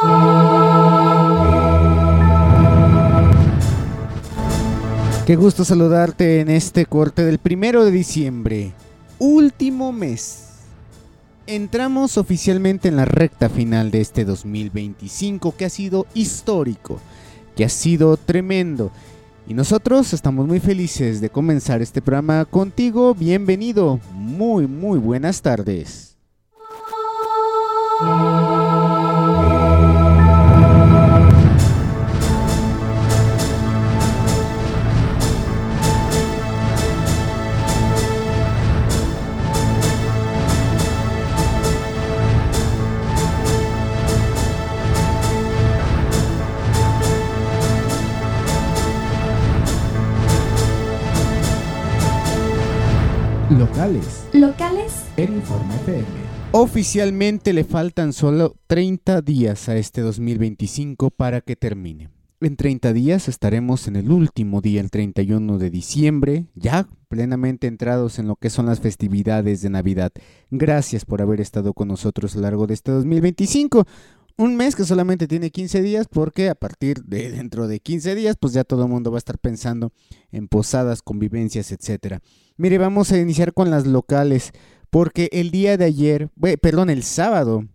Qué gusto saludarte en este corte del 1 de diciembre, último mes. Entramos oficialmente en la recta final de este 2025 que ha sido histórico, que ha sido tremendo. Y nosotros estamos muy felices de comenzar este programa contigo. Bienvenido, muy buenas tardes. Locales en Informe FM. Oficialmente le faltan solo 30 días a este 2025 para que termine. En 30 días estaremos en el último día, el 31 de diciembre, ya plenamente entrados en lo que son las festividades de Navidad. Gracias por haber estado con nosotros a lo largo de este 2025. Un mes que solamente tiene 15 días porque a partir de dentro de 15 días pues ya todo el mundo va a estar pensando en posadas, convivencias, etcétera. Mire, vamos a iniciar con las locales porque el día de ayer, el sábado,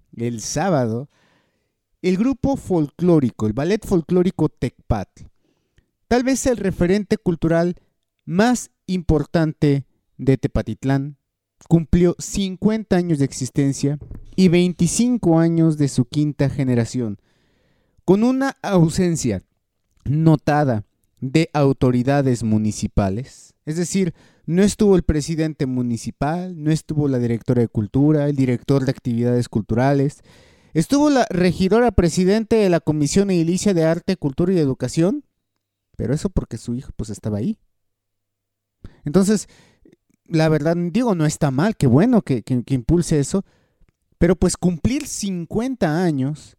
el grupo folclórico, el ballet folclórico Tecpatl, tal vez el referente cultural más importante de Tepatitlán, cumplió 50 años de existencia y 25 años de su quinta generación, con una ausencia notada de autoridades municipales. Es decir, no estuvo el presidente municipal, no estuvo la directora de cultura, el director de actividades culturales, estuvo la regidora presidente de la Comisión Edilicia de Arte, Cultura y Educación, pero eso porque su hijo pues estaba ahí. Entonces, la verdad, digo, no está mal, qué bueno que impulse eso, pero pues cumplir 50 años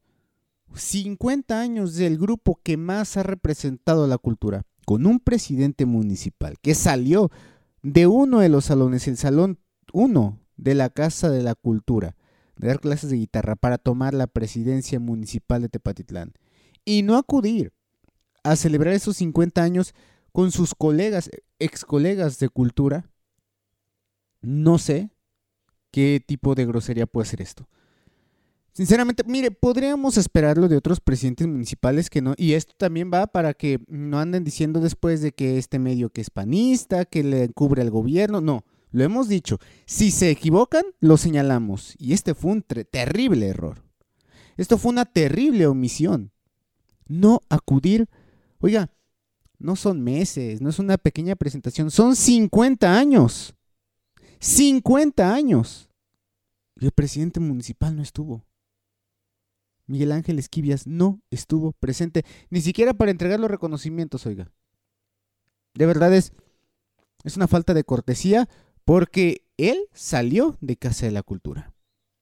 del grupo que más ha representado la cultura, con un presidente municipal que salió de uno de los salones, el salón 1 de la Casa de la Cultura, de dar clases de guitarra para tomar la presidencia municipal de Tepatitlán y no acudir a celebrar esos 50 años con sus colegas, ex colegas de cultura. No sé qué tipo de grosería puede ser esto. Sinceramente, mire, podríamos esperarlo de otros presidentes municipales que no, y esto también va para que no anden diciendo después de que este medio que es panista, que le cubre al gobierno. No, lo hemos dicho, si se equivocan, lo señalamos, y este fue un terrible error. Esto fue una terrible omisión. No acudir, oiga, no son meses, no es una pequeña presentación, son 50 años. 50 años. Y el presidente municipal no estuvo. Miguel Ángel Esquivias no estuvo presente, ni siquiera para entregar los reconocimientos, oiga. De verdad es una falta de cortesía porque él salió de Casa de la Cultura.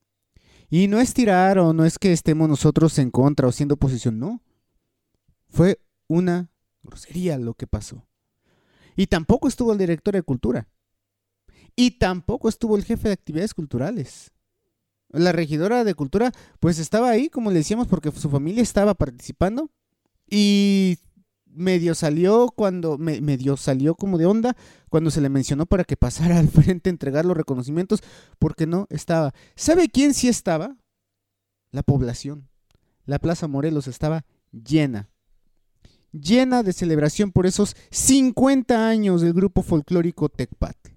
Y no es tirar o no es que estemos nosotros en contra o siendo oposición, no. Fue una grosería lo que pasó. Y tampoco estuvo el director de cultura. Y tampoco estuvo el jefe de actividades culturales. La regidora de cultura pues estaba ahí, como le decíamos, porque su familia estaba participando y medio salió como de onda cuando se le mencionó para que pasara al frente a entregar los reconocimientos porque no estaba. ¿Sabe quién sí estaba? La población. La Plaza Morelos estaba llena de celebración por esos 50 años del grupo folclórico Tecpatl.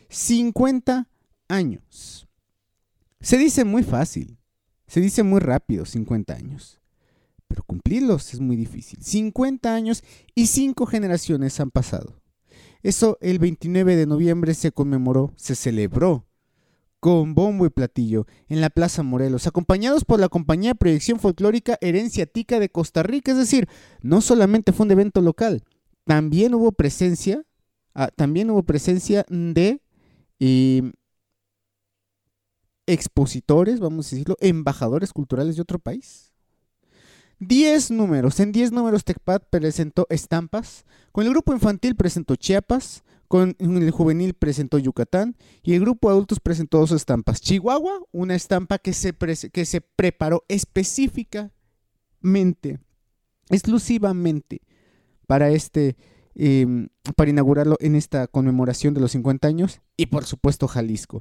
50 años. Se dice muy fácil, se dice muy rápido, 50 años, pero cumplirlos es muy difícil. 50 años y 5 generaciones han pasado. Eso el 29 de noviembre se celebró con bombo y platillo en la Plaza Morelos, acompañados por la compañía de proyección folclórica Herencia Tica de Costa Rica. Es decir, no solamente fue un evento local, también hubo presencia de expositores, vamos a decirlo, embajadores culturales de otro país. 10 números. En 10 números Tecpatl presentó estampas. Con el grupo infantil presentó Chiapas. Con el juvenil presentó Yucatán. Y el grupo de adultos presentó 2 estampas. Chihuahua, una estampa que se preparó específica exclusivamente para para inaugurarlo en esta conmemoración de los 50 años, y por supuesto Jalisco.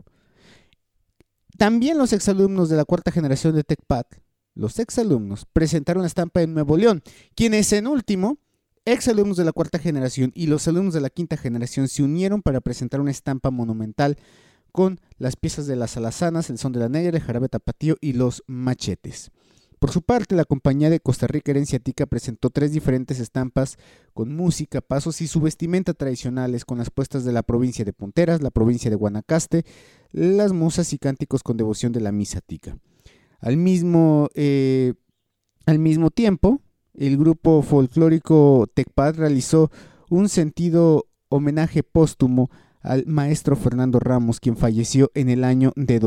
También los exalumnos de la cuarta generación de TecPad, los exalumnos, presentaron la estampa en Nuevo León, quienes en último, exalumnos de la cuarta generación y los alumnos de la quinta generación se unieron para presentar una estampa monumental con las piezas de las alazanas, el son de la negra, el jarabe tapatío y los machetes. Por su parte, la compañía de Costa Rica Herencia Tica presentó 3 diferentes estampas con música, pasos y su vestimenta tradicionales con las puestas de la provincia de Punteras, la provincia de Guanacaste, las musas y cánticos con devoción de la misa tica. Al mismo tiempo, el grupo folclórico TecPad realizó un sentido homenaje póstumo al maestro Fernando Ramos, quien falleció en el año de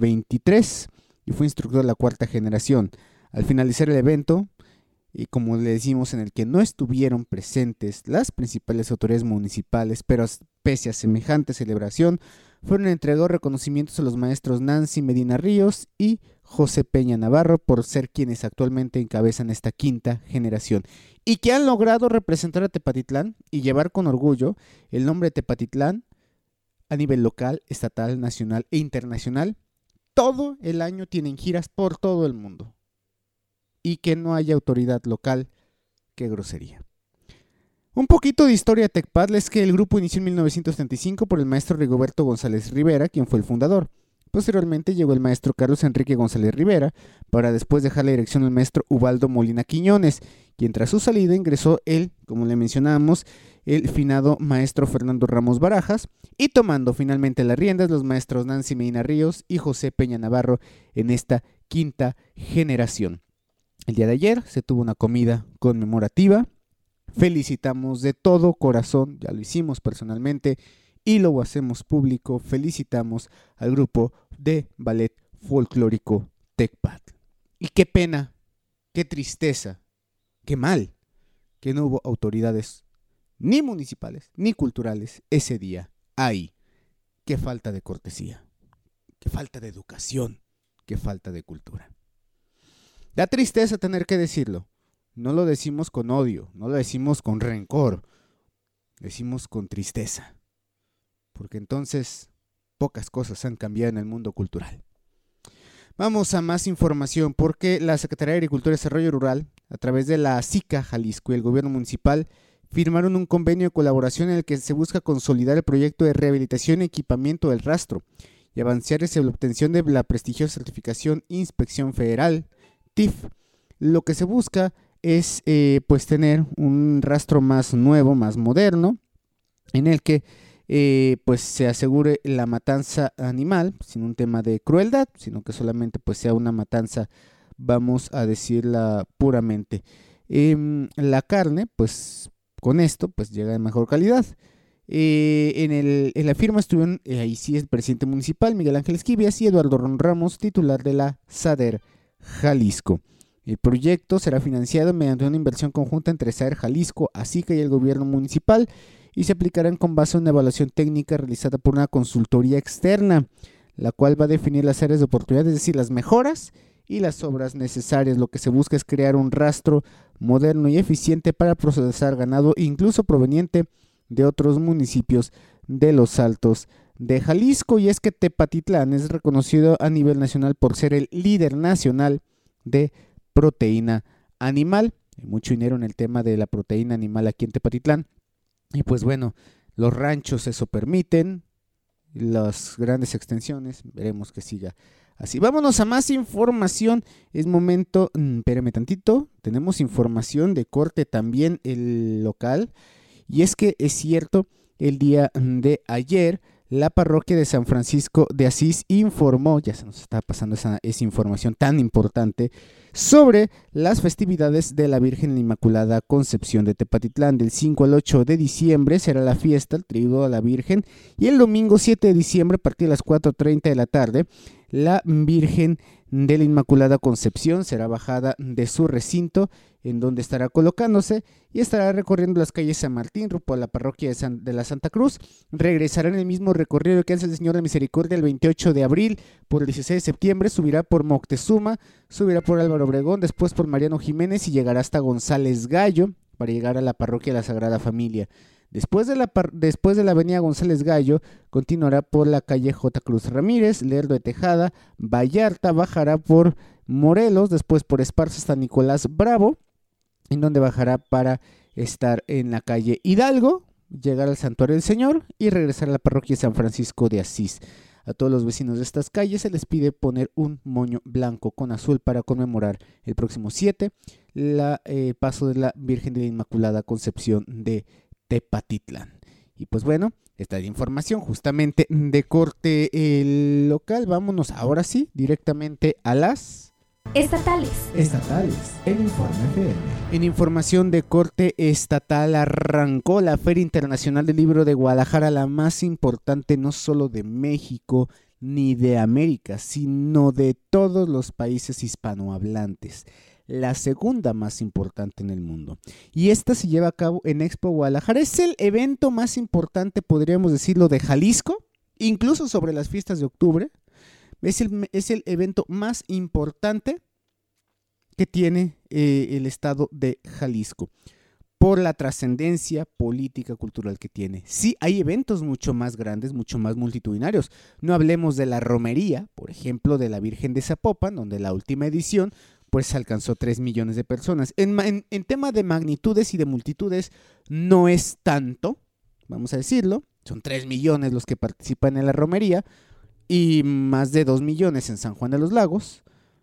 2023 y fue instructor de la cuarta generación. Al finalizar el evento, y como le decimos, en el que no estuvieron presentes las principales autoridades municipales, pero pese a semejante celebración, fueron entregados reconocimientos a los maestros Nancy Medina Ríos y José Peña Navarro por ser quienes actualmente encabezan esta quinta generación y que han logrado representar a Tepatitlán y llevar con orgullo el nombre de Tepatitlán a nivel local, estatal, nacional e internacional. Todo el año tienen giras por todo el mundo. Y que no haya autoridad local, qué grosería. Un poquito de historia de TecPad es que el grupo inició en 1935 por el maestro Rigoberto González Rivera, quien fue el fundador. Posteriormente llegó el maestro Carlos Enrique González Rivera, para después dejar la dirección al maestro Ubaldo Molina Quiñones, quien tras su salida ingresó como le mencionábamos, el finado maestro Fernando Ramos Barajas, y tomando finalmente las riendas los maestros Nancy Medina Ríos y José Peña Navarro en esta quinta generación. El día de ayer se tuvo una comida conmemorativa. Felicitamos de todo corazón, ya lo hicimos personalmente y lo hacemos público, felicitamos al grupo de ballet folclórico TecPad. Y qué pena, qué tristeza, qué mal que no hubo autoridades ni municipales ni culturales ese día ahí. Qué falta de cortesía, qué falta de educación, qué falta de cultura. Da tristeza tener que decirlo. No lo decimos con odio, no lo decimos con rencor, lo decimos con tristeza. Porque entonces pocas cosas han cambiado en el mundo cultural. Vamos a más información, porque la Secretaría de Agricultura y Desarrollo Rural, a través de la SICA Jalisco y el gobierno municipal, firmaron un convenio de colaboración en el que se busca consolidar el proyecto de rehabilitación y equipamiento del rastro y avanzar hacia la obtención de la prestigiosa certificación Inspección Federal, TIF. Lo que se busca es tener un rastro más nuevo, más moderno, en el que se asegure la matanza animal, sin un tema de crueldad, sino que solamente sea una matanza, vamos a decirla puramente. La carne, con esto, llega de mejor calidad. En la firma estuvieron, ahí sí, el presidente municipal, Miguel Ángel Esquivias, y Eduardo Ramos, titular de la SADER Jalisco. El proyecto será financiado mediante una inversión conjunta entre SADER Jalisco, ASICA y el gobierno municipal, y se aplicarán con base en una evaluación técnica realizada por una consultoría externa, la cual va a definir las áreas de oportunidad, es decir, las mejoras y las obras necesarias. Lo que se busca es crear un rastro moderno y eficiente para procesar ganado, incluso proveniente de otros municipios de los Altos de Jalisco. Y es que Tepatitlán es reconocido a nivel nacional por ser el líder nacional de proteína animal. Hay mucho dinero en el tema de la proteína animal aquí en Tepatitlán. Y los ranchos eso permiten, las grandes extensiones, veremos que siga así. Vámonos a más información. Es momento, espérame tantito, tenemos información de corte también el local. Y es que es cierto, el día de ayer la parroquia de San Francisco de Asís informó, ya se nos está pasando esa información tan importante, sobre las festividades de la Virgen Inmaculada Concepción de Tepatitlán. Del 5 al 8 de diciembre será la fiesta, el triduo a la Virgen, y el domingo 7 de diciembre a partir de las 4:30 de la tarde, la Virgen de la Inmaculada Concepción será bajada de su recinto, en donde estará colocándose y estará recorriendo las calles San Martín rumbo a la parroquia de la Santa Cruz. Regresará en el mismo recorrido que hace el Señor de Misericordia el 28 de abril por el 16 de septiembre, subirá por Moctezuma, subirá por Álvaro Obregón, después por Mariano Jiménez y llegará hasta González Gallo para llegar a la parroquia de la Sagrada Familia. Después de la avenida González Gallo, continuará por la calle J. Cruz Ramírez, Lerdo de Tejada, Vallarta, bajará por Morelos, después por Esparza hasta Nicolás Bravo, en donde bajará para estar en la calle Hidalgo, llegar al Santuario del Señor y regresar a la parroquia de San Francisco de Asís. A todos los vecinos de estas calles se les pide poner un moño blanco con azul para conmemorar el próximo 7 el paso de la Virgen de la Inmaculada Concepción de Tepatitlán. Y pues bueno, esta es información justamente de corte local. Vámonos ahora sí directamente a las estatales. En Informe FM. En información de corte estatal, arrancó la Feria Internacional del Libro de Guadalajara, la más importante no solo de México ni de América, sino de todos los países hispanohablantes. La segunda más importante en el mundo. Y esta se lleva a cabo en Expo Guadalajara. Es el evento más importante, podríamos decirlo, de Jalisco, incluso sobre las fiestas de octubre. Es el evento más importante que tiene el estado de Jalisco por la trascendencia política, cultural que tiene. Sí, hay eventos mucho más grandes, mucho más multitudinarios. No hablemos de la romería, por ejemplo, de la Virgen de Zapopan, donde la última edición pues alcanzó 3 millones de personas. En tema de magnitudes y de multitudes no es tanto, vamos a decirlo. Son 3 millones los que participan en la romería y más de 2 millones en San Juan de los Lagos.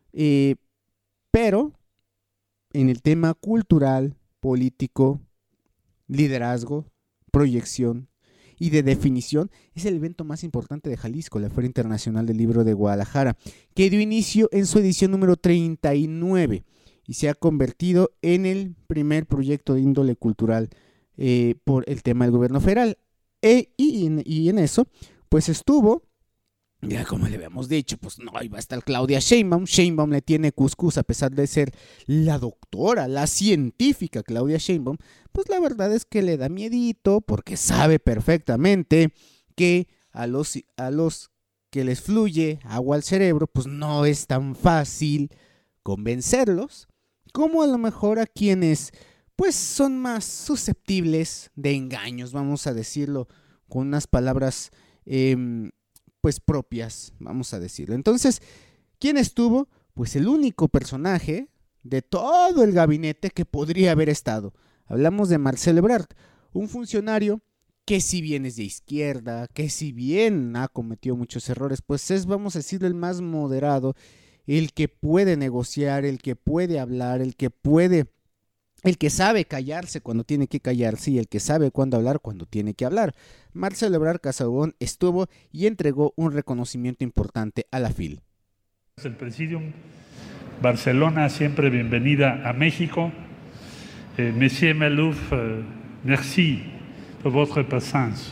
Pero en el tema cultural, político, liderazgo, proyección y de definición, es el evento más importante de Jalisco, la Feria Internacional del Libro de Guadalajara, que dio inicio en su edición número 39 y se ha convertido en el primer proyecto de índole cultural por el tema del gobierno federal. Y en eso, pues estuvo, ya como le habíamos dicho, pues no, ahí va a estar Claudia Sheinbaum. Sheinbaum le tiene cuscús a pesar de ser la doctora, la científica Claudia Sheinbaum. Pues la verdad es que le da miedito porque sabe perfectamente que a los que les fluye agua al cerebro, pues no es tan fácil convencerlos como a lo mejor a quienes pues son más susceptibles de engaños, vamos a decirlo con unas palabras pues propias, vamos a decirlo. Entonces, ¿quién estuvo? Pues el único personaje de todo el gabinete que podría haber estado. Hablamos de Marcelo Ebrard, un funcionario que si bien es de izquierda, que si bien ha cometido muchos errores, pues es, vamos a decirlo, el más moderado, el que puede negociar, el que puede hablar, el que sabe callarse cuando tiene que callarse y el que sabe cuándo hablar cuando tiene que hablar. Marcelo Ebrard Casaubon estuvo y entregó un reconocimiento importante a la FIL. El Presidium, Barcelona, siempre bienvenida a México. Monsieur Malouf, merci por votre présence.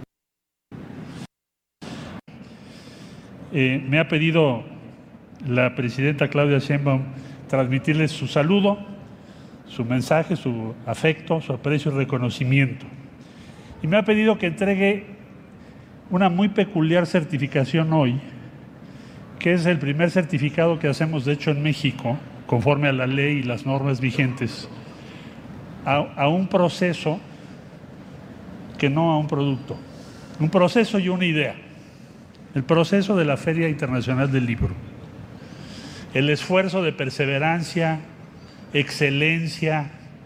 Me ha pedido la presidenta Claudia Sheinbaum transmitirles su saludo, su mensaje, su afecto, su aprecio y reconocimiento. Y me ha pedido que entregue una muy peculiar certificación hoy, que es el primer certificado que hacemos, de hecho, en México, conforme a la ley y las normas vigentes, a un proceso que no a un producto. Un proceso y una idea. El proceso de la Feria Internacional del Libro. El esfuerzo de perseverancia, excelencia,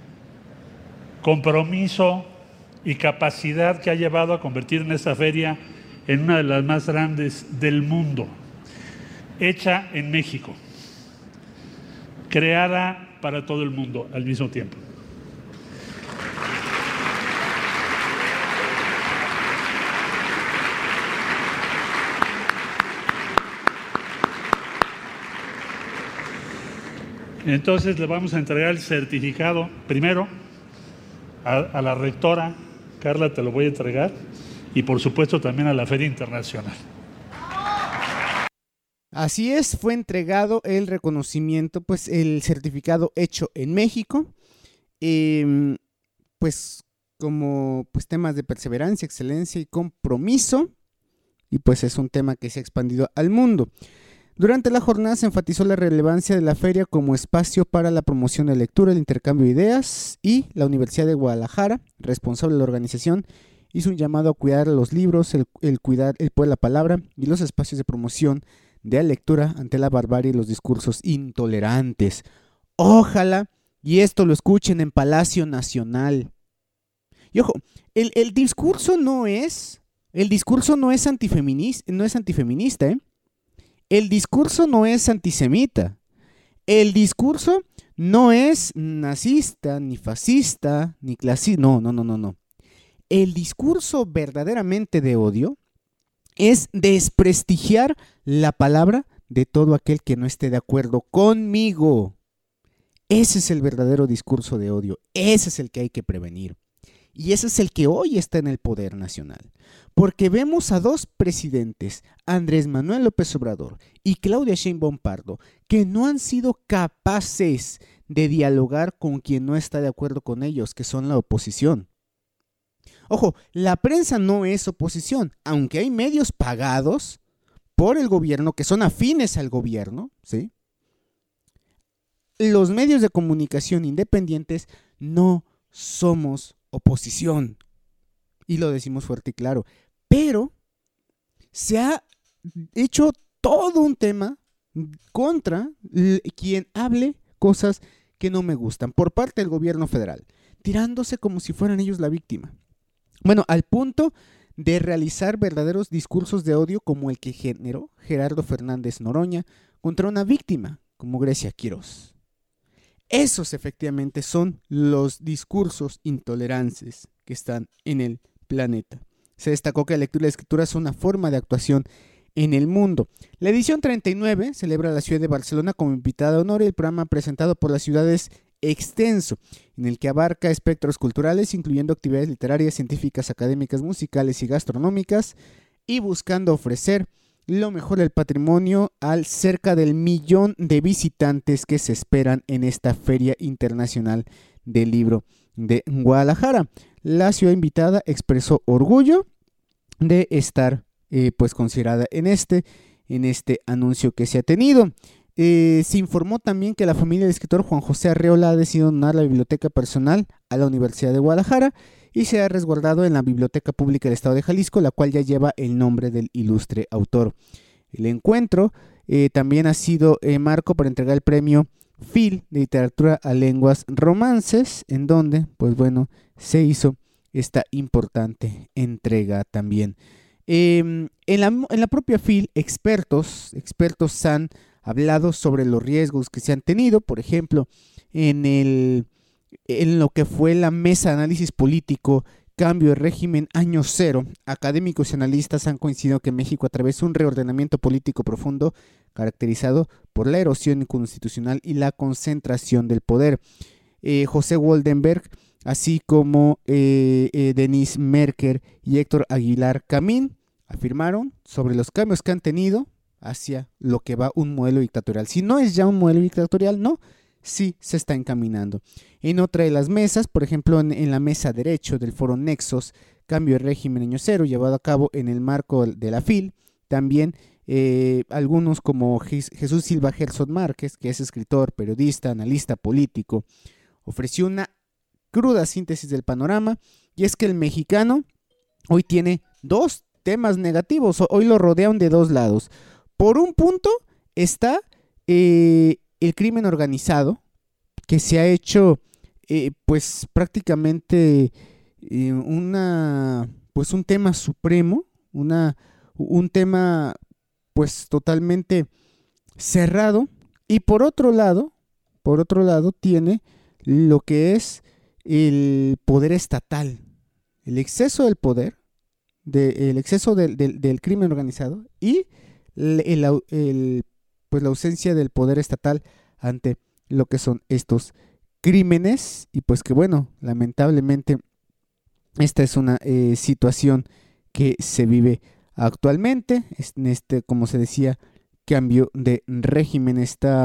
compromiso y capacidad que ha llevado a convertir en esta feria en una de las más grandes del mundo, hecha en México, creada para todo el mundo al mismo tiempo. Entonces le vamos a entregar el certificado primero a la rectora. Carla, te lo voy a entregar, y por supuesto también a la Feria Internacional. Así es, fue entregado el reconocimiento, pues el certificado hecho en México, pues como pues temas de perseverancia, excelencia y compromiso, y pues es un tema que se ha expandido al mundo. Durante la jornada se enfatizó la relevancia de la feria como espacio para la promoción de lectura, el intercambio de ideas, y la Universidad de Guadalajara, responsable de la organización, hizo un llamado a cuidar los libros, el poder de la palabra y los espacios de promoción de la lectura ante la barbarie y los discursos intolerantes. Ojalá y esto lo escuchen en Palacio Nacional. Y ojo, el discurso no es antifeminista, ¿eh? El discurso no es antisemita. El discurso no es nazista, ni fascista, ni clasista. No. El discurso verdaderamente de odio es desprestigiar la palabra de todo aquel que no esté de acuerdo conmigo. Ese es el verdadero discurso de odio. Ese es el que hay que prevenir. Y ese es el que hoy está en el poder nacional. Porque vemos a dos presidentes, Andrés Manuel López Obrador y Claudia Sheinbaum Pardo, que no han sido capaces de dialogar con quien no está de acuerdo con ellos, que son la oposición. Ojo, la prensa no es oposición, aunque hay medios pagados por el gobierno que son afines al gobierno, ¿sí? Los medios de comunicación independientes no somos oposición, y lo decimos fuerte y claro, pero se ha hecho todo un tema contra quien hable cosas que no me gustan por parte del gobierno federal, tirándose como si fueran ellos la víctima. Bueno, al punto de realizar verdaderos discursos de odio como el que generó Gerardo Fernández Noroña contra una víctima como Grecia Quirós. Esos efectivamente son los discursos intolerantes que están en el planeta. Se destacó que la lectura y la escritura es una forma de actuación en el mundo. La edición 39 celebra la ciudad de Barcelona como invitada de honor y el programa presentado por la ciudad es extenso, en el que abarca espectros culturales, incluyendo actividades literarias, científicas, académicas, musicales y gastronómicas, y buscando ofrecer lo mejor del patrimonio al cerca del 1,000,000 de visitantes que se esperan en esta Feria Internacional del Libro de Guadalajara. La ciudad invitada expresó orgullo de estar pues considerada en este anuncio que se ha tenido. Se informó también que la familia del escritor Juan José Arreola ha decidido donar la biblioteca personal a la Universidad de Guadalajara y se ha resguardado en la Biblioteca Pública del Estado de Jalisco, la cual ya lleva el nombre del ilustre autor. El encuentro también ha sido marco para entregar el premio Phil de Literatura a Lenguas Romances, en donde, pues bueno, se hizo esta importante entrega también. En la propia Phil, expertos han hablado sobre los riesgos que se han tenido, por ejemplo, en lo que fue la mesa de análisis político, cambio de régimen año cero. Académicos y analistas han coincidido que México atravesó un reordenamiento político profundo caracterizado por la erosión constitucional y la concentración del poder. José Woldenberg, así como Denise Merker y Héctor Aguilar Camín, afirmaron sobre los cambios que han tenido hacia lo que va un modelo dictatorial. Si no es ya un modelo dictatorial, no, sí se está encaminando. En otra de las mesas, por ejemplo, en la mesa derecho del foro Nexos, cambio de régimen año cero, llevado a cabo en el marco de la FIL, también algunos como Jesús Silva Gerson Márquez, que es escritor, periodista, analista político, ofreció una cruda síntesis del panorama, y es que el mexicano hoy tiene dos temas negativos, hoy lo rodean de dos lados. Por un punto está el crimen organizado, que se ha hecho pues prácticamente un tema supremo, un tema pues totalmente cerrado, y por otro lado tiene lo que es el poder estatal, el exceso del poder, el exceso del crimen organizado y pues la ausencia del poder estatal ante lo que son estos crímenes, y pues que bueno, lamentablemente esta es una situación que se vive actualmente en como se decía, cambio de régimen.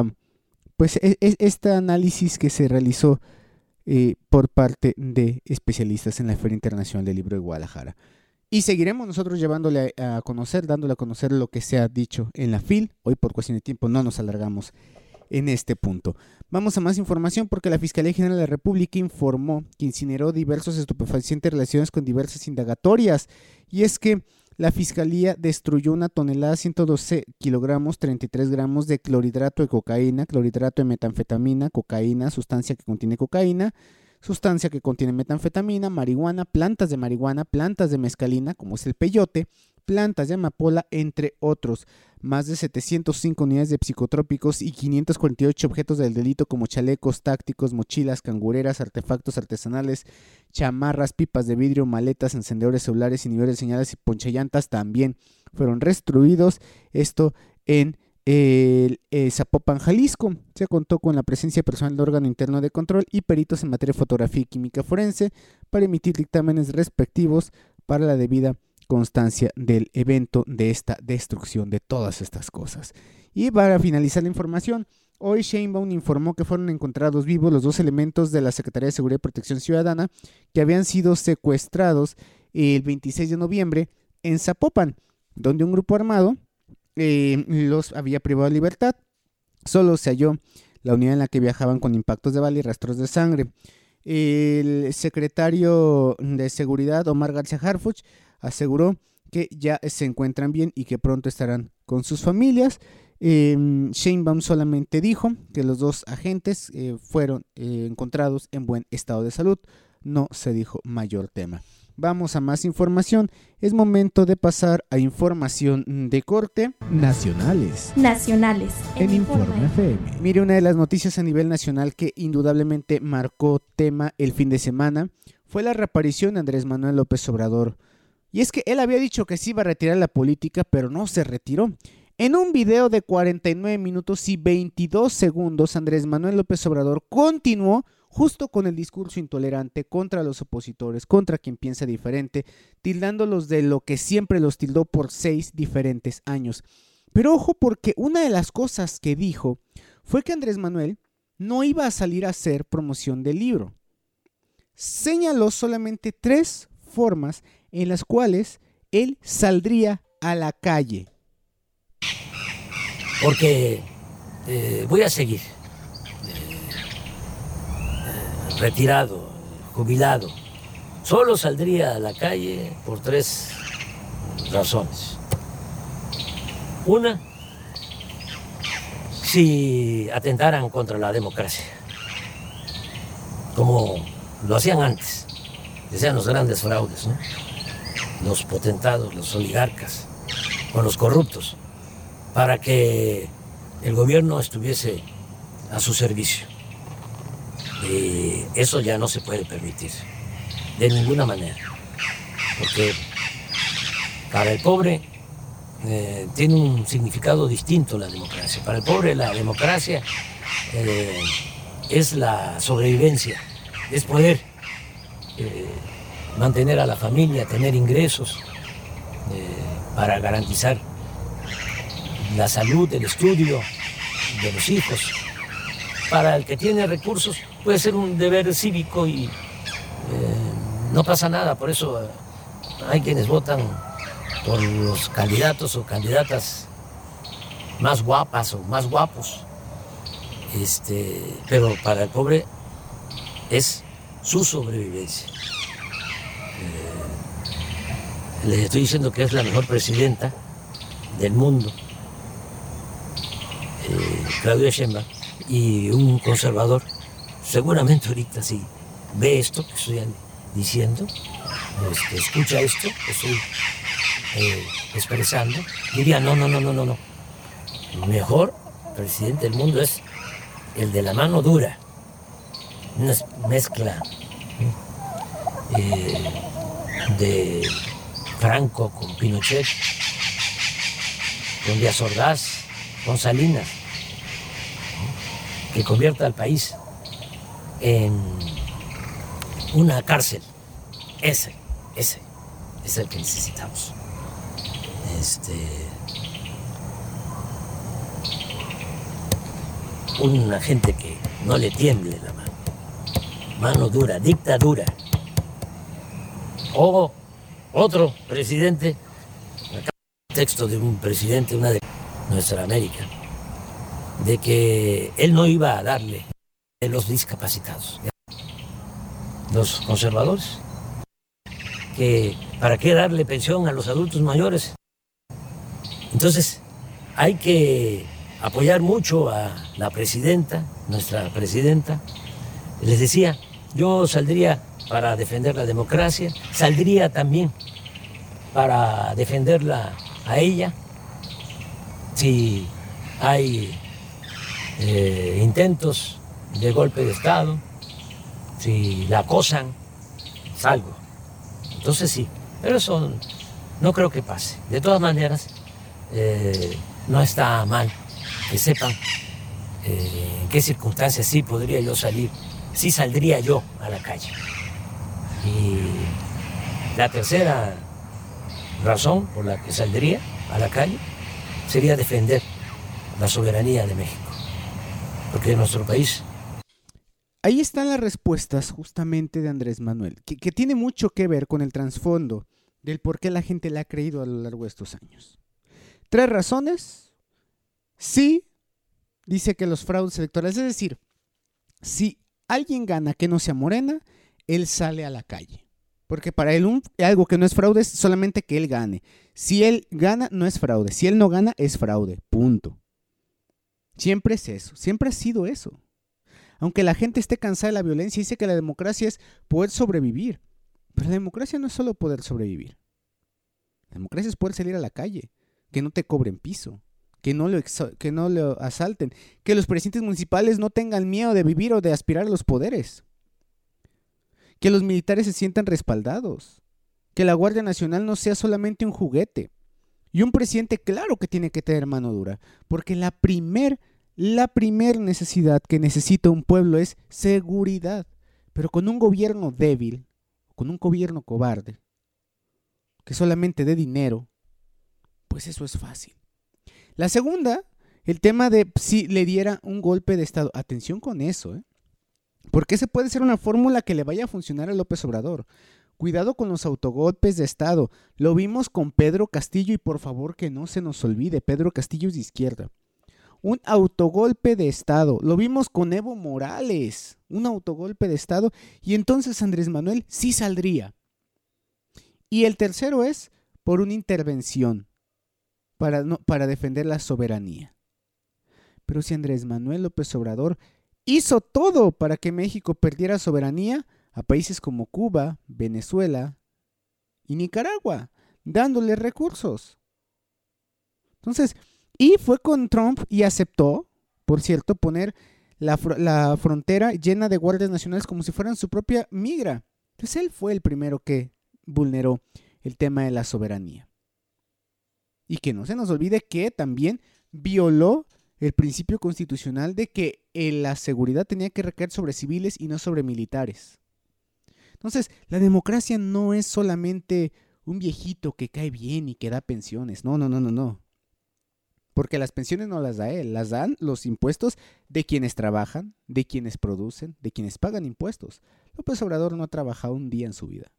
Este análisis que se realizó por parte de especialistas en la Feria Internacional del Libro de Guadalajara. Y seguiremos nosotros llevándole a conocer, dándole a conocer lo que se ha dicho en la FIL. Hoy por cuestión de tiempo no nos alargamos en este punto. Vamos a más información porque la Fiscalía General de la República informó que incineró diversos estupefacientes relacionados con diversas indagatorias. Y es que la Fiscalía destruyó 1 tonelada 112 kilogramos 33 gramos de clorhidrato de cocaína, clorhidrato de metanfetamina, cocaína, sustancia que contiene cocaína, sustancia que contiene metanfetamina, marihuana, plantas de mezcalina, como es el peyote, plantas de amapola, entre otros. Más de 705 unidades de psicotrópicos y 548 objetos del delito como chalecos tácticos, mochilas, cangureras, artefactos artesanales, chamarras, pipas de vidrio, maletas, encendedores celulares, inhibidores de señales y ponchallantas también fueron destruidos. Esto en Zapopan, Jalisco. Se contó con la presencia personal del órgano interno de control y peritos en materia de fotografía y química forense para emitir dictámenes respectivos para la debida constancia del evento de esta destrucción de todas estas cosas. Y para finalizar la información, hoy Sheinbaum informó que fueron encontrados vivos los 2 elementos de la Secretaría de Seguridad y Protección Ciudadana que habían sido secuestrados el 26 de noviembre en Zapopan, donde un grupo armado los había privado de libertad. Solo se halló la unidad en la que viajaban con impactos de bala y rastros de sangre. El secretario de Seguridad, Omar García Harfuch, aseguró que ya se encuentran bien y que pronto estarán con sus familias. Sheinbaum solamente dijo que los 2 agentes fueron encontrados en buen estado de salud. No se dijo mayor tema. Vamos a más información. Es momento de pasar a información de corte. Nacionales En Informe FM. Mire, una de las noticias a nivel nacional que indudablemente marcó tema el fin de semana fue la reaparición de Andrés Manuel López Obrador. Y es que él había dicho que se iba a retirar de la política, pero no se retiró. En un video de 49 minutos y 22 segundos, Andrés Manuel López Obrador continuó justo con el discurso intolerante contra los opositores, contra quien piensa diferente, tildándolos de lo que siempre los tildó por 6 diferentes años. Pero ojo, porque una de las cosas que dijo fue que Andrés Manuel no iba a salir a hacer promoción del libro. Señaló solamente 3 formas en las cuales él saldría a la calle. Porque voy a seguir retirado, jubilado. Solo saldría a la calle por 3 razones. Una, si atentaran contra la democracia, como lo hacían antes, decían los grandes fraudes, ¿no? Los potentados, los oligarcas, con los corruptos, para que el gobierno estuviese a su servicio. Y eso ya no se puede permitir, de ninguna manera, porque para el pobre tiene un significado distinto la democracia. Para el pobre la democracia es la sobrevivencia, es poder mantener a la familia, tener ingresos para garantizar la salud, el estudio de los hijos. Para el que tiene recursos puede ser un deber cívico y no pasa nada. Por eso hay quienes votan por los candidatos o candidatas más guapas o más guapos. Pero para el pobre es su sobrevivencia. Les estoy diciendo que es la mejor presidenta del mundo, Claudia Sheinbaum, y un conservador, seguramente ahorita sí ve esto que estoy diciendo, escucha esto que estoy expresando, diría no. El mejor presidente del mundo es el de la mano dura, una mezcla de Franco con Pinochet, con Díaz Ordaz, con Salinas, que convierta al país en una cárcel. Ese es el que necesitamos. Una gente que no le tiemble la mano dura, dictadura, o otro presidente, acá un texto de un presidente de nuestra América, de que él no iba a darle a los discapacitados, los conservadores, que para qué darle pensión a los adultos mayores. Entonces hay que apoyar mucho a la presidenta, nuestra presidenta. Les decía, yo saldría para defender la democracia, saldría también para defenderla a ella. Si hay intentos de golpe de Estado, si la acosan, salgo. Entonces sí, pero eso no creo que pase. De todas maneras, no está mal que sepan en qué circunstancias sí podría yo salir, sí saldría yo a la calle. Y la tercera razón por la que saldría a la calle sería defender la soberanía de México, porque nuestro país... Ahí están las respuestas justamente de Andrés Manuel, que tiene mucho que ver con el trasfondo del por qué la gente le ha creído a lo largo de estos años. 3 razones. Sí, dice que los fraudes electorales, es decir, si alguien gana que no sea Morena, él sale a la calle. Porque para él algo que no es fraude es solamente que él gane. Si él gana, no es fraude. Si él no gana, es fraude. Punto. Siempre es eso. Siempre ha sido eso. Aunque la gente esté cansada de la violencia, dice que la democracia es poder sobrevivir. Pero la democracia no es solo poder sobrevivir. La democracia es poder salir a la calle, que no te cobren piso, que no lo asalten, que los presidentes municipales no tengan miedo de vivir o de aspirar a los poderes, que los militares se sientan respaldados, que la Guardia Nacional no sea solamente un juguete. Y un presidente, claro que tiene que tener mano dura, porque la primer necesidad que necesita un pueblo es seguridad. Pero con un gobierno débil, con un gobierno cobarde, que solamente dé dinero, pues eso es fácil. La segunda, el tema de si le diera un golpe de Estado. Atención con eso, porque ese puede ser una fórmula que le vaya a funcionar a López Obrador. Cuidado con los autogolpes de Estado. Lo vimos con Pedro Castillo y por favor que no se nos olvide, Pedro Castillo es de izquierda. Un autogolpe de Estado. Lo vimos con Evo Morales. Un autogolpe de Estado. Y entonces Andrés Manuel sí saldría. Y el tercero es por una intervención para defender la soberanía. Pero si Andrés Manuel López Obrador hizo todo para que México perdiera soberanía a países como Cuba, Venezuela y Nicaragua, dándole recursos. Entonces, y fue con Trump y aceptó, por cierto, poner la frontera llena de guardias nacionales como si fueran su propia migra. Entonces él fue el primero que vulneró el tema de la soberanía. Y que no se nos olvide que también violó el principio constitucional de que la seguridad tenía que recaer sobre civiles y no sobre militares. Entonces, la democracia no es solamente un viejito que cae bien y que da pensiones. No. Porque las pensiones no las da él, las dan los impuestos de quienes trabajan, de quienes producen, de quienes pagan impuestos. López Obrador no ha trabajado un día en su vida.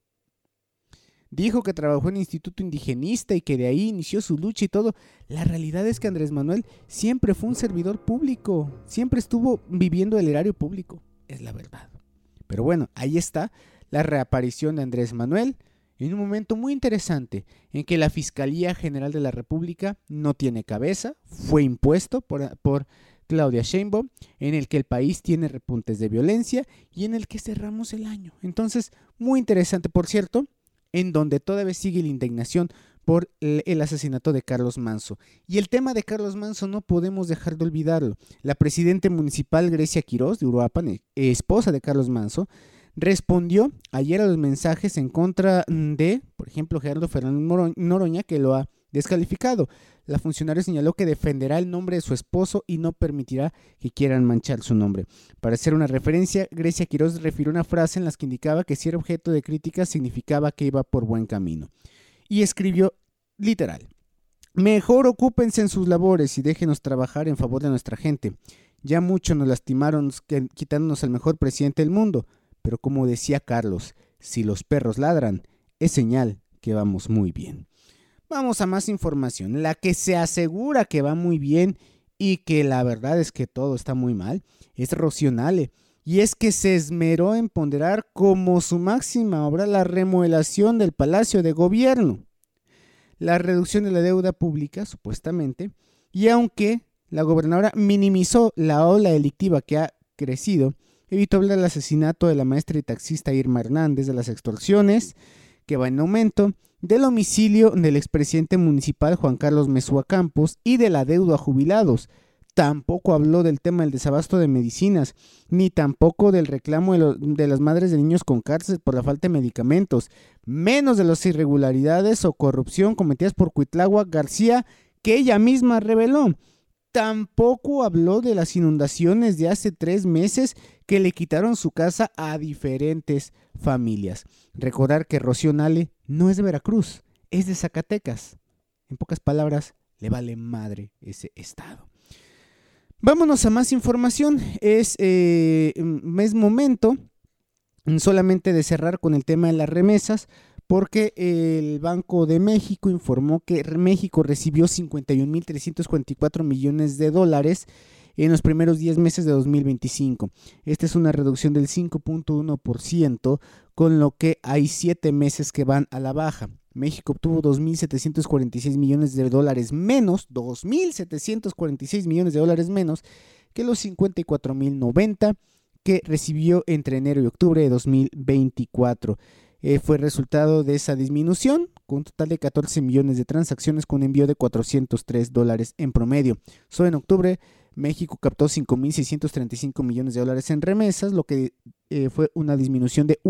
Dijo que trabajó en el Instituto Indigenista y que de ahí inició su lucha y todo. La realidad es que Andrés Manuel siempre fue un servidor público, siempre estuvo viviendo el erario público, es la verdad. Pero bueno, ahí está la reaparición de Andrés Manuel en un momento muy interesante en que la Fiscalía General de la República no tiene cabeza, fue impuesto por Claudia Sheinbaum, en el que el país tiene repuntes de violencia y en el que cerramos el año. Entonces, muy interesante, por cierto, en donde todavía sigue la indignación por el asesinato de Carlos Manso. Y el tema de Carlos Manso no podemos dejar de olvidarlo. La presidenta municipal Grecia Quiroz de Uruapan, esposa de Carlos Manso, respondió ayer a los mensajes en contra de, por ejemplo, Gerardo Fernández Noroña, que lo ha descalificado. La funcionaria señaló que defenderá el nombre de su esposo y no permitirá que quieran manchar su nombre. Para hacer una referencia, Grecia Quiroz refirió una frase en la que indicaba que si era objeto de crítica significaba que iba por buen camino. Y escribió literal: mejor ocúpense en sus labores y déjenos trabajar en favor de nuestra gente. Ya mucho nos lastimaron quitándonos al mejor presidente del mundo, pero como decía Carlos, si los perros ladran, es señal que vamos muy bien. Vamos a más información. La que se asegura que va muy bien y que la verdad es que todo está muy mal es Rocío Nale. Y es que se esmeró en ponderar como su máxima obra la remodelación del Palacio de Gobierno, la reducción de la deuda pública, supuestamente, y aunque la gobernadora minimizó la ola delictiva que ha crecido, evitó hablar del asesinato de la maestra y taxista Irma Hernández, de las extorsiones, que va en aumento, del homicidio del expresidente municipal Juan Carlos Mesúa Campos y de la deuda a jubilados. Tampoco habló del tema del desabasto de medicinas, ni tampoco del reclamo de las madres de niños con cárcel por la falta de medicamentos, menos de las irregularidades o corrupción cometidas por Cuitláhuac García, que ella misma reveló. Tampoco habló de las inundaciones de hace 3 meses que le quitaron su casa a diferentes familias. Recordar que Rocío Nale no es de Veracruz, es de Zacatecas. En pocas palabras, le vale madre ese estado. Vámonos a más información. Es momento solamente de cerrar con el tema de las remesas, porque el Banco de México informó que México recibió 51.344 millones de dólares en los primeros 10 meses de 2025. Esta es una reducción del 5.1%, con lo que hay 7 meses que van a la baja. México obtuvo 2.746 millones de dólares menos, 2.746 millones de dólares menos que los 54.090 que recibió entre enero y octubre de 2024. Fue resultado de esa disminución, con un total de 14 millones de transacciones con envío de $403 en promedio. Solo en octubre, México captó 5.635 millones de dólares en remesas, lo que fue una disminución de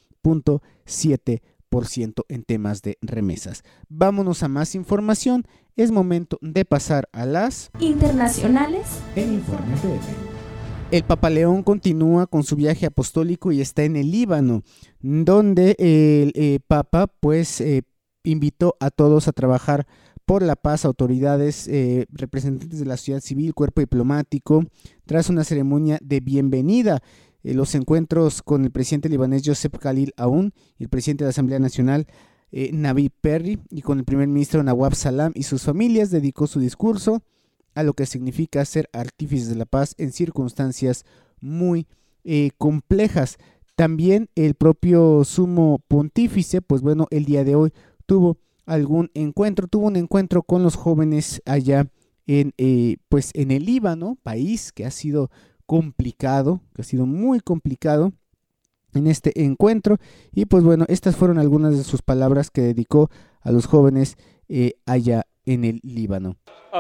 1.7% en temas de remesas. Vámonos a más información. Es momento de pasar a las internacionales en Informe FM. El Papa León continúa con su viaje apostólico y está en el Líbano, donde el Papa invitó a todos a trabajar por la paz, autoridades, representantes de la sociedad civil, cuerpo diplomático, tras una ceremonia de bienvenida. Los encuentros con el presidente libanés Joseph Khalil Aoun y el presidente de la Asamblea Nacional Navid Perry, y con el primer ministro Nawab Salam y sus familias, dedicó su discurso a lo que significa ser artífices de la paz en circunstancias muy complejas. También el propio sumo pontífice, el día de hoy tuvo un encuentro con los jóvenes allá en el Líbano, país que ha sido complicado, que ha sido muy complicado en este encuentro. Y estas fueron algunas de sus palabras que dedicó a los jóvenes allá en el Líbano.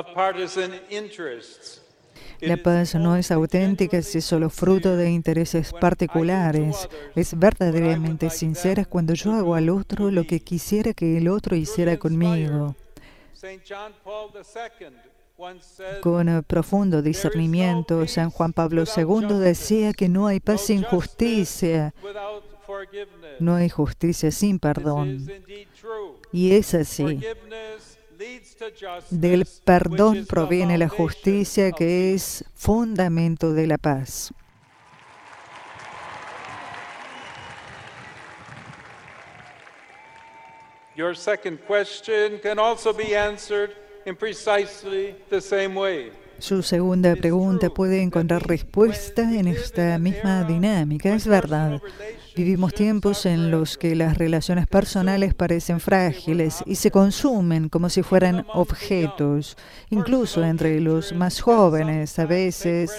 La paz no es auténtica si es solo fruto de intereses particulares. Es verdaderamente sincera cuando yo hago al otro lo que quisiera que el otro hiciera conmigo. Con profundo discernimiento, San Juan Pablo II decía que no hay paz sin justicia, no hay justicia sin perdón. Y es así. Del perdón proviene la justicia, que es fundamento de la paz. Your second question can also be answered in precisely the same way. Su segunda pregunta puede encontrar respuesta en esta misma dinámica. Es verdad, vivimos tiempos en los que las relaciones personales parecen frágiles y se consumen como si fueran objetos. Incluso entre los más jóvenes, a veces,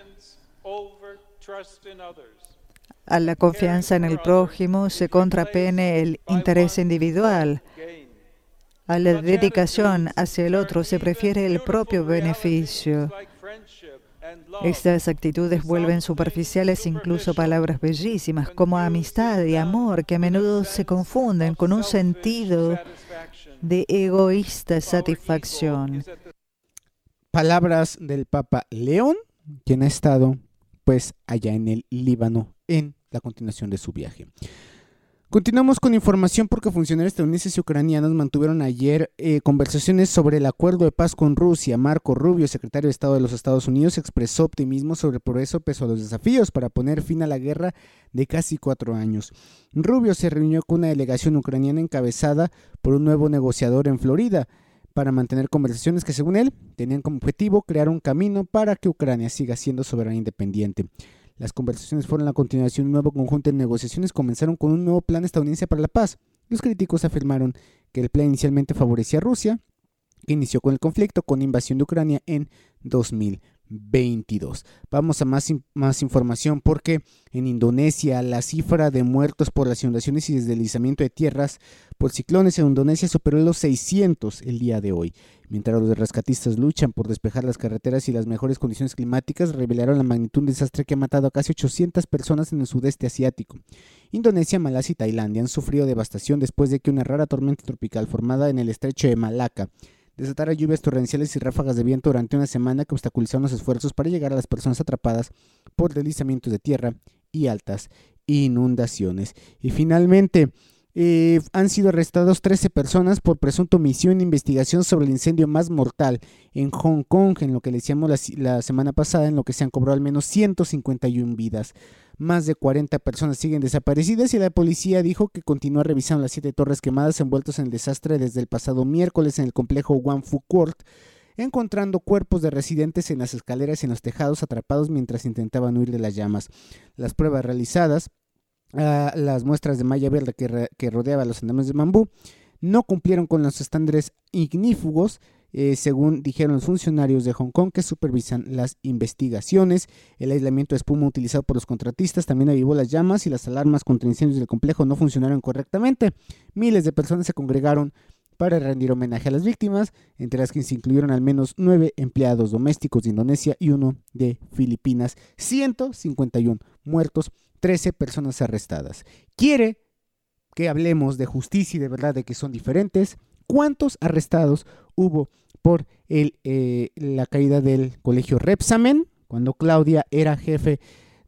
a la confianza en el prójimo se contrapone el interés individual. A la dedicación hacia el otro se prefiere el propio beneficio. Estas actitudes vuelven superficiales incluso palabras bellísimas como amistad y amor, que a menudo se confunden con un sentido de egoísta satisfacción. Palabras del Papa León, quien ha estado allá en el Líbano en la continuación de su viaje. Continuamos con información porque funcionarios estadounidenses y ucranianos mantuvieron ayer conversaciones sobre el acuerdo de paz con Rusia. Marco Rubio, secretario de Estado de los Estados Unidos, expresó optimismo sobre el progreso pese a los desafíos para poner fin a la guerra de casi 4 años. Rubio se reunió con una delegación ucraniana encabezada por un nuevo negociador en Florida para mantener conversaciones que, según él, tenían como objetivo crear un camino para que Ucrania siga siendo soberana e independiente. Las conversaciones fueron la continuación de un nuevo conjunto de negociaciones. Comenzaron con un nuevo plan estadounidense para la paz. Los críticos afirmaron que el plan inicialmente favorecía a Rusia, que inició con el conflicto con la invasión de Ucrania en 2022. Vamos a más información porque en Indonesia la cifra de muertos por las inundaciones y deslizamiento de tierras por ciclones en Indonesia superó los 600 el día de hoy. Mientras los rescatistas luchan por despejar las carreteras y las mejores condiciones climáticas, revelaron la magnitud de un desastre que ha matado a casi 800 personas en el sudeste asiático. Indonesia, Malasia y Tailandia han sufrido devastación después de que una rara tormenta tropical formada en el estrecho de Malaca desatara lluvias torrenciales y ráfagas de viento durante una semana que obstaculizaron los esfuerzos para llegar a las personas atrapadas por deslizamientos de tierra y altas inundaciones. Y finalmente, han sido arrestados 13 personas por presunta omisión e investigación sobre el incendio más mortal en Hong Kong, en lo que le decíamos la semana pasada, en lo que se han cobrado al menos 151 vidas. Más de 40 personas siguen desaparecidas y la policía dijo que continúa revisando las 7 torres quemadas envueltas en el desastre desde el pasado miércoles en el complejo Wan Fu Court, encontrando cuerpos de residentes en las escaleras y en los tejados atrapados mientras intentaban huir de las llamas. Las pruebas realizadas las muestras de malla verde que rodeaba los andamios de bambú no cumplieron con los estándares ignífugos, según dijeron los funcionarios de Hong Kong que supervisan las investigaciones. El aislamiento de espuma utilizado por los contratistas también avivó las llamas y las alarmas contra incendios del complejo no funcionaron correctamente. Miles de personas se congregaron para rendir homenaje a las víctimas, entre las que se incluyeron al menos 9 empleados domésticos de Indonesia y 1 de Filipinas. 151 muertos, 13 personas arrestadas. Quiere que hablemos de justicia y de verdad, de que son diferentes. ¿Cuántos arrestados hubo por la caída del colegio Repsamen, cuando Claudia era jefe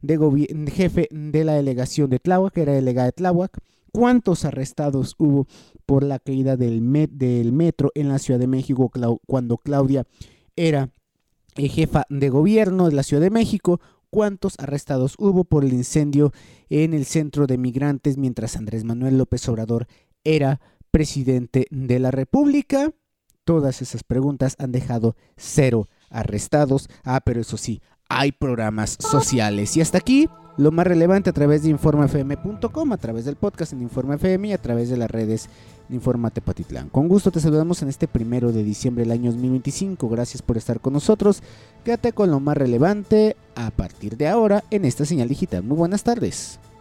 de la delegación de Tláhuac, que era delegada de Tláhuac? ¿Cuántos arrestados hubo por la caída del metro en la Ciudad de México cuando Claudia era jefa de gobierno de la Ciudad de México? ¿Cuántos arrestados hubo por el incendio en el centro de migrantes mientras Andrés Manuel López Obrador era presidente de la República? Todas esas preguntas han dejado 0 arrestados. Pero eso sí, hay programas sociales. Y hasta aquí lo más relevante a través de InformaFM.com, a través del podcast en Informa FM y a través de las redes de Informa Tepatitlán. Con gusto te saludamos en este 1 de diciembre del año 2025. Gracias por estar con nosotros. Quédate con lo más relevante a partir de ahora en esta señal digital. Muy buenas tardes.